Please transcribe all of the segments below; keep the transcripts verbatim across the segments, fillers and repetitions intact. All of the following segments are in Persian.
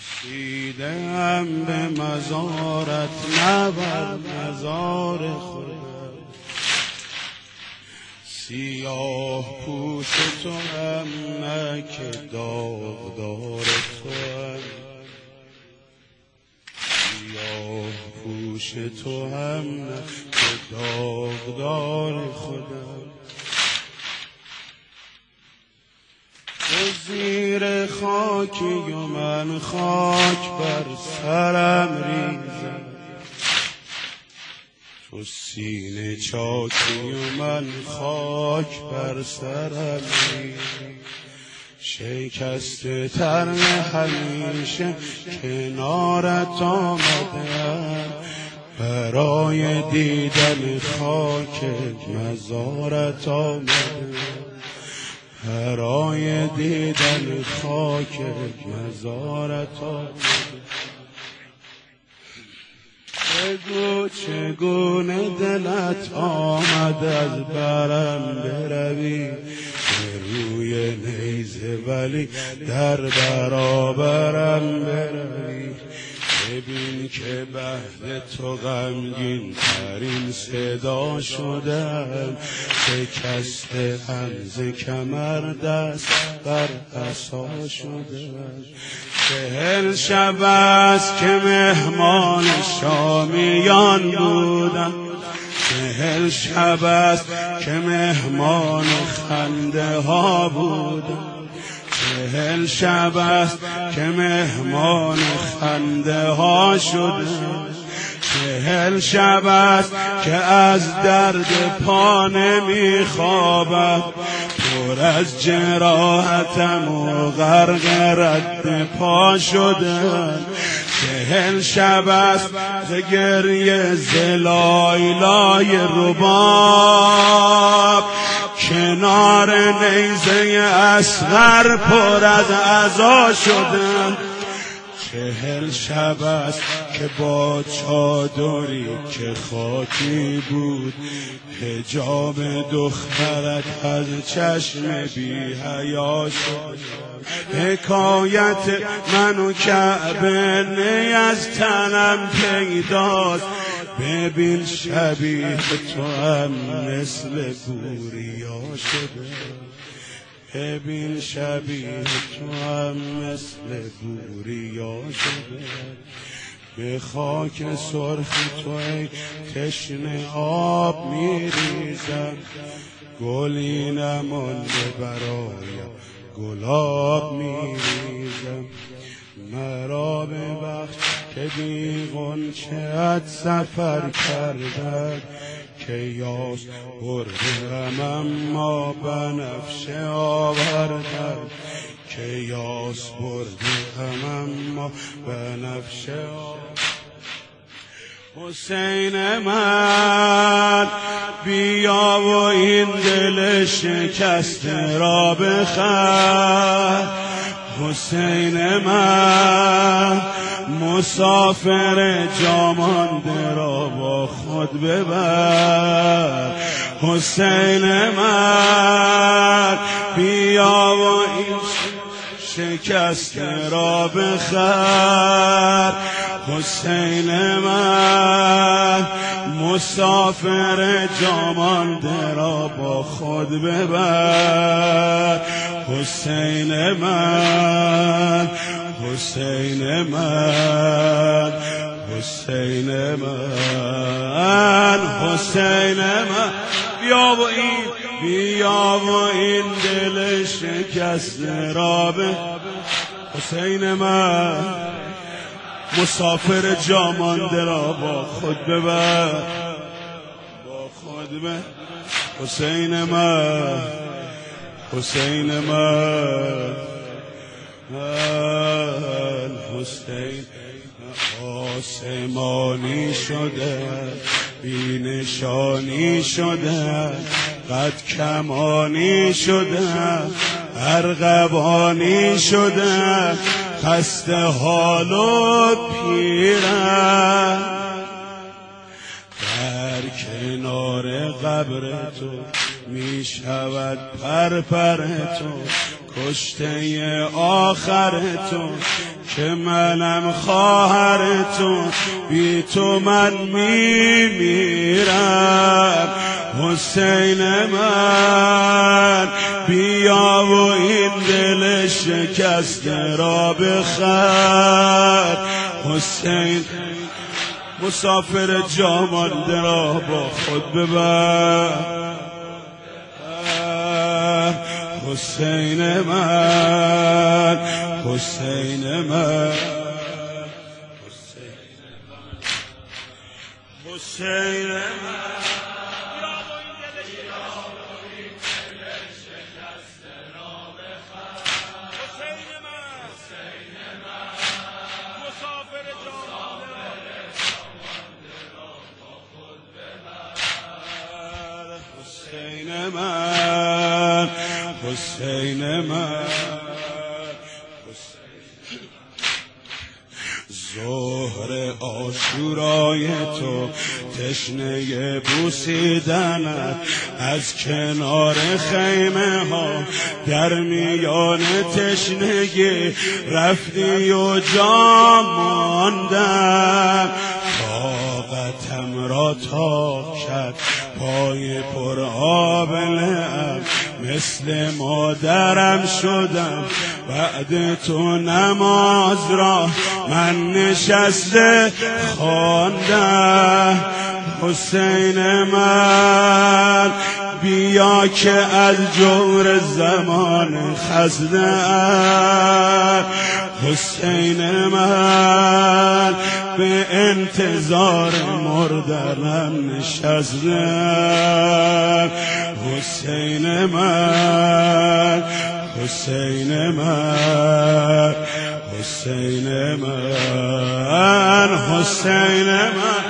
رسیدم به مزارت نه بر مزار خودم، سیاه پوش تو هم نه که داغدار توام، سیاه پوش تو هم نه که داغدار خودم. تو زیر خاکی و من خاک بر سرم ریزم، تو سینه چاکی و من خاک بر سرم ریزم. شکسته ترم همیشه کنارت آمدم، برای دیدن خاک مزارت آمدم، برای دیدن خاک مزارت آمدم. بگو چگونه دلت آمد از برم بروی، به روی نیزه ولی در برابرم بروی. ببین که بعد تو غمگین ترین صدا شدم، شکسته ز کمر دست بر عصا شدم. چهل شب است که مهمان شامیان بودم، چهل شب است که مهمان خنده ها بودم، چهل شب است که مهمان خنده ها شدم. چهل شب است که از درد پا نمی خوابم، پر از جراحتم و غرق رد پا شدم. چهل شب است ز گریه ز لایلای رباب، کنار نیزه اصغر پر از عزا شدم. چهل شب است که با چادری که خاکی بود، حجاب دخترت از چشم بی حیا شد. حکایت من و کعبه نی از تنم پیداست، ببین شبیه تو هم مثل بوریا شده، ببین شبیه تو هم مثل بوریا شده. به خاک سرخ تو ای تشنه آب میریزم، گلی نمانده برایم گلاب میریزم. مرا ببخش که بی غنچه‌ات سفر کردم، که یاس بردم اما بنفشه آوردم، که یاس بردم اما بنفشه آوردم. حسین من بیا و این دل شکسته را بخر، حسین من مسافر جامانده را با خود ببر. حسین من بیا و این شکسته را بخر، حسین من مسافر جامانده را با خود ببر. حسین من حسین من حسین من حسین من بیا و این بیا و این دل شکسته را به. حسین من مسافر جامانده را با خود ببر، با خود ببر. حسین من حسین من من حسین آسمانی شده، بی نشانی شده، قد کمانی شده، ارغوانی شده، خسته حال و پیرم. در کنار قبر تو می شود پر پر تو، کشته آخر تو که منم خواهر تو، بی تو من میمیرم. حسین من بیا و این دل شکسته را بخر. حسین مسافر جا مانده را با خود ببر. حسین من، حسین من، حسین من، حسین من، حسین من. ظهر عاشورای تو تشنه بوسیدنت، از کنار خیمه ها در میان تشنگی رفتی و جا ماندم. طاقتم را تاب کرد پای پر آب لعب، مثل مادرم شدم بعد تو نماز را من نشسته خواندم. حسین من بیا که از جور زمان خزدم. حسین من به انتظار مردنم نشستم. حسین من، حسین من، حسین من، حسین من.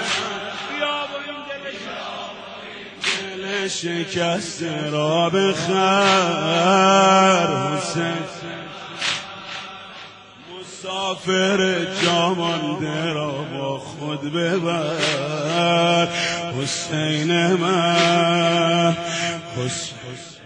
دل شکسته را بخر. حسین مسافر جا مانده را با خود ببر. حسین من، حسین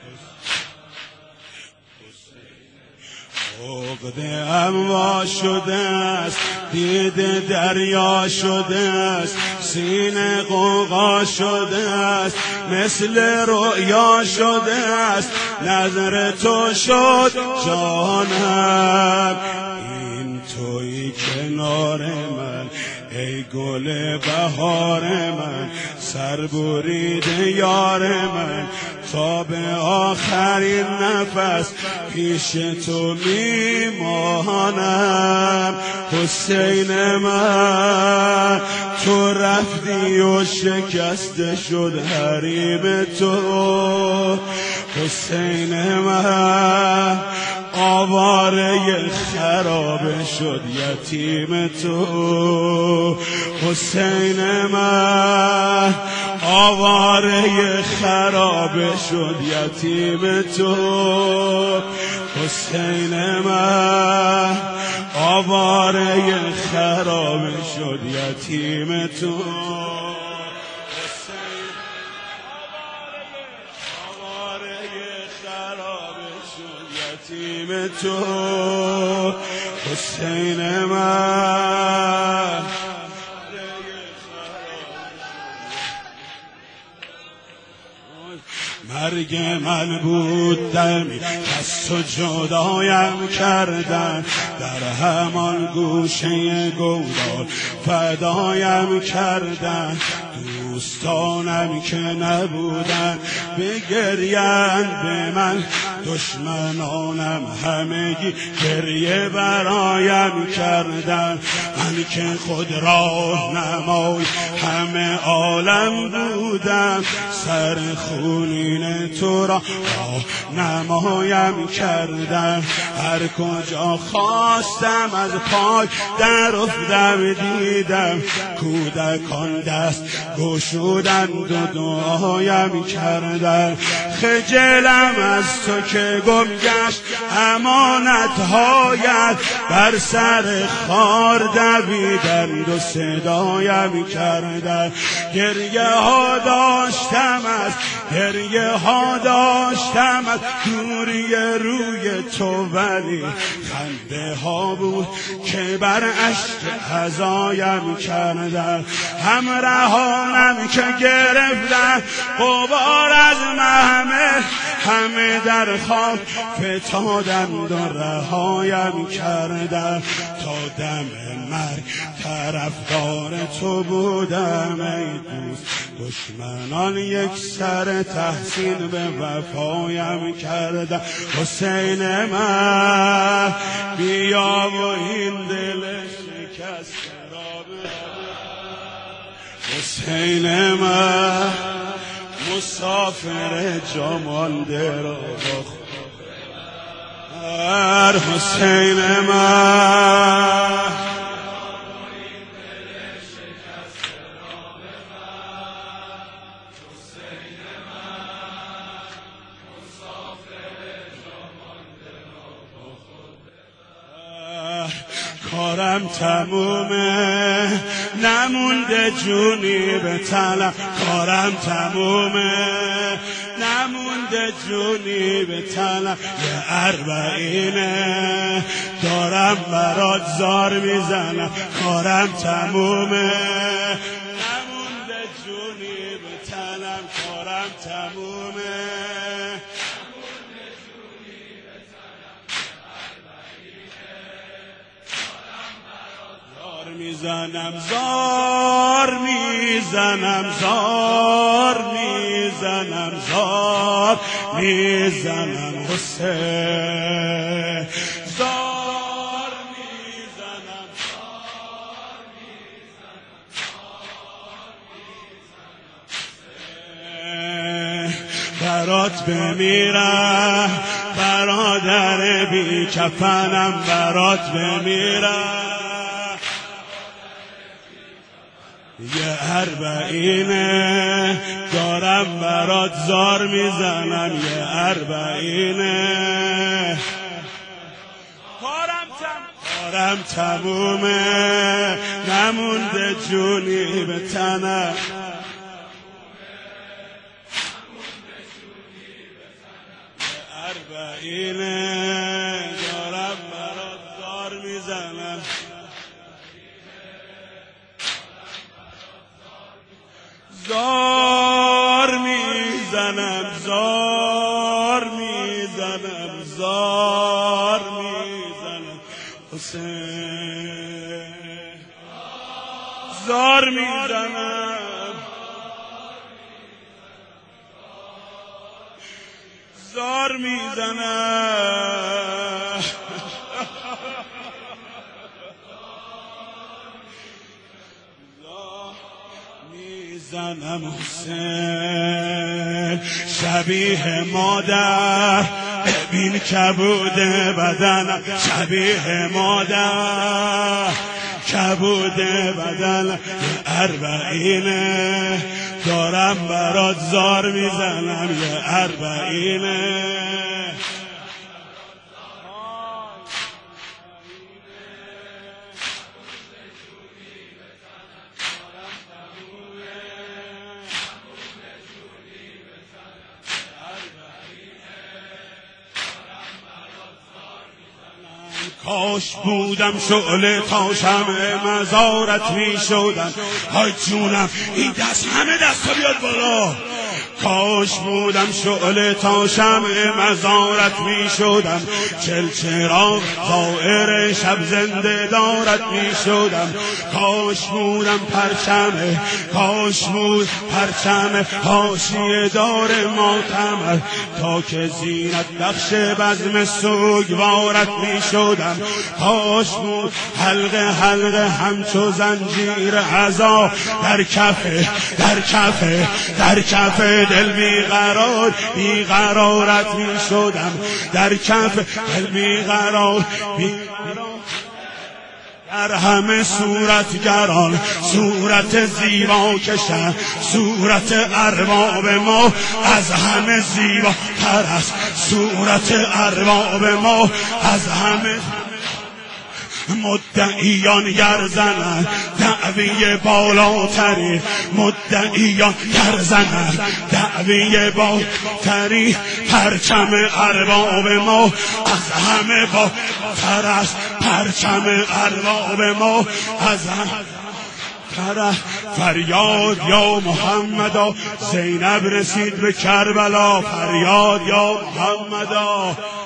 عقد اموا شده است، دیده دریا شده است، سینه غوغا شده است، مثل رؤیا شده است، نظر تو شد جانم. این تویی کنار من ای گل بهار من، سر بریده یار من، تا به آخرین نفس پیش تو میمانم. حسین من تو رفتی و شکسته شد حریم تو. حسین من آواره خراب شد یتیم تو. حسین من آواره خراب شد یتیم تو. حسین من آواره خراب شد یتیم تو. یتیم تو. حسین من مرگ من بود دمی از تو جدایم کردن، در همان گوشه گودال فدایم کردن. دوستانم که نبودن بگریند به من، دشمنانم همگی گریه برایم کردن. من که خود راه نمای همه عالم بودم، سر خونین تو را راه نمایم کردن. هر کجا خواستم از پای در افتم دیدم، کودکان دست گشودند و دعایم کردن. خجلم از تو که گم گشت امانت‌هایت، بر سر خار دویدند و صدایم کردند. گریه ها داشتم از گریه ها داشتم از دوری روی تو، ولی خنده ها بود که بر اشک هزایم کردند. همراهانم که گرفتن غبار از محمل، همه در خواب فتادند و رهایم کردند. تا دم مرگ طرفدار تو بودم ای دوست، دشمنان یک سر تحسین به وفایم کردند. حسین من بیا و این دل شکسته را ببر، حسین من مسافر جا مانده را با خود ببر، حسین من کارم تمومه نمونده جونی به تنم، کارم تمومه نمونده جونی به تنم. یه اربعینه دارم برات زار میزنم، کارم تمومه نمونده جونی به تنم، کارم تمومه میزنم زار میزنم زار میزنم زار میزنم حسین، زار میزنم زار میزنم زار میزنم برات بمیرم برادر بی کفنم، برات بمیرم یه اربعینه دارم برات زار میزنم، یه اربعینه کارم تم کارم تمومه نمونده جونی به تنم، یه اربعینه دارم برات زار میزنم، زار میزنم زار میزنم زار میزنم حسین، زار میزنم زار میزنم زنم حسین، شبیه مادر ببین کبود بدنم، شبیه مادر کبود بدنم، یه اربعینه دارم برات زار میزنم، یه اربعینه کاش بودم شعله تا شمع مزارت می شدم، های جونم این دست همه دستا بیاد بالا. کاش بودم شعله تا شمع مزارت می شدم، چلچراغ طائر شب زنده دارت می شدم. کاش بودم پرچم کاش بود پرچم حاشیه دار ماتم، تا که زینت بخش بزم سوگوارت می شدم. کاش بود حلقه حلقه همچو زنجیر عزا در کف در کف در کف دل بیقرار بیقرارت می شدم، در کف دل بیقرار بیقرار در همه صورتگران صورت زیبا کشن، صورت ارباب ما از همه زیبا تر است، صورت ارباب ما از همه. مدعیان گر زنند دعوی بالاتری، مدعیان گر زنند دعوی بالاتری، پرچم ارباب ما از همه بالاتر است، پرچم ارباب ما از همه تر. فریاد یا محمدا، زینب رسید به کربلا، فریاد یا محمدا.